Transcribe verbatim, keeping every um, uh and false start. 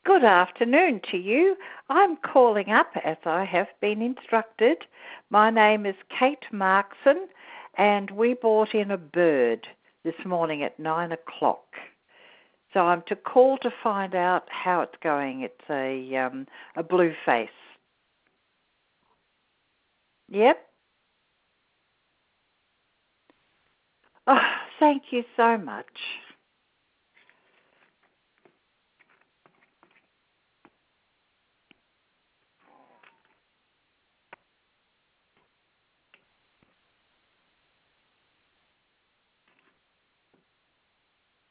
Good afternoon to you. I'm calling up as I have been instructed. My name is Kate Markson, and we bought in a bird this morning at nine o'clock. So I'm to call to find out how it's going. It's a um, a blue face. Yep. Oh, thank you so much.